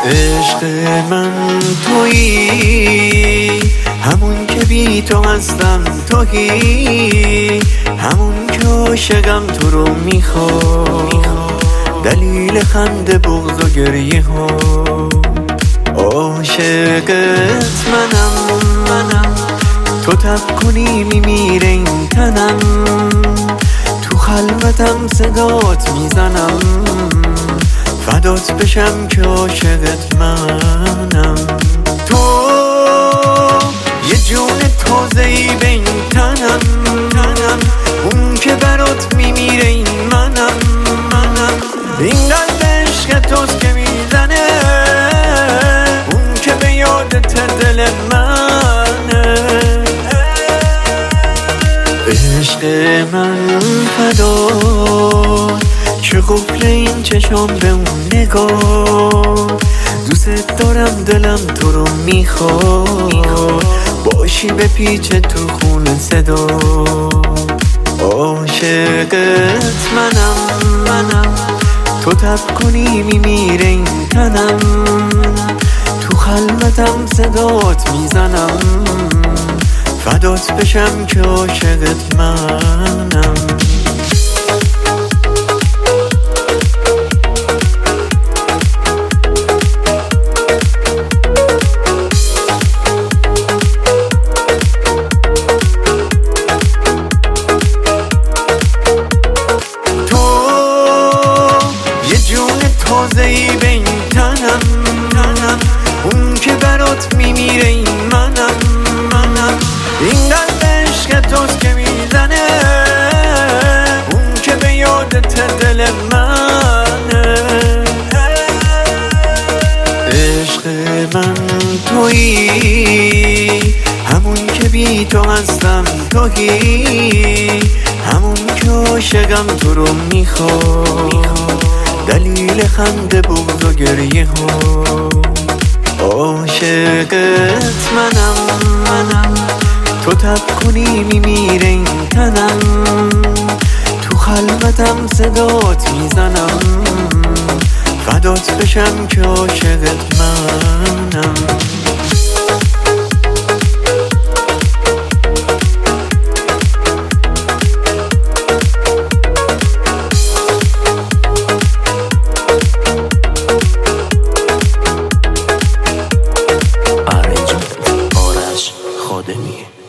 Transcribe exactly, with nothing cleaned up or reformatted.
عشق من تویی، همون که بی تو هستم تویی، همون که عاشقم تو رو میخوام، دلیل خنده بغض و گریه ها. عاشقت منم منم تو تب کنی میمیره این تنم، تو خلوتم صدات میزنم، فدات بشم که عاشقت منم. تو یه جون تازه‌ای به این تنم تنم، اون که برات میمیره این منم منم. این قلب عشق توست که میزنه، اون که به یادت دل منه. عشق من فدا که قفل این چشام به اون نگاه، دوست دارم دلم تو رو میخواد، باشی به پیچ تو خون صدا. عاشقت منم منم تو تب کنی میمیره این تنم، تو خلوتم صدات میزنم، فدات بشم که عاشقت منم. تازه‌ای به این تنم تنم، اون که برات میمیره این منم منم. این قلب عشق توست که میزنه، اون که به یادت دل منه. عشق من تویی، همون که بی تو هستم تویی، همون که عاشقم تو رو میخوام، دلیل خنده بغض و گریه ها. عاشقت منم منم تو تب کنی میمیره این تنم، تو خلوتم صدات میزنم، فدات بشم که عاشقت منم. آرش خادمی